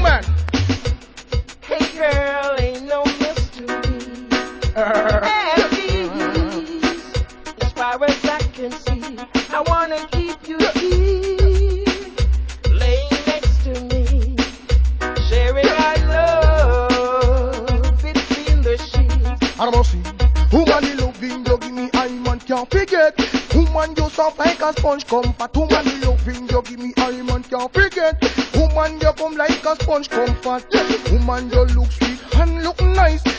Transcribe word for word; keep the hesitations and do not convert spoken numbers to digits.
man. Hey girl, ain't no mystery. At least, as far as I can see, I wanna keep you here, laying next to me, sharing our love between the sheets. And I must see, woman, you loving, you give me, I man can't forget. Woman, you soft like a sponge comfort. Woman, you loving, you give me, I man can't forget. Woman, you come like a sponge comfort. Woman, you look sweet and look nice.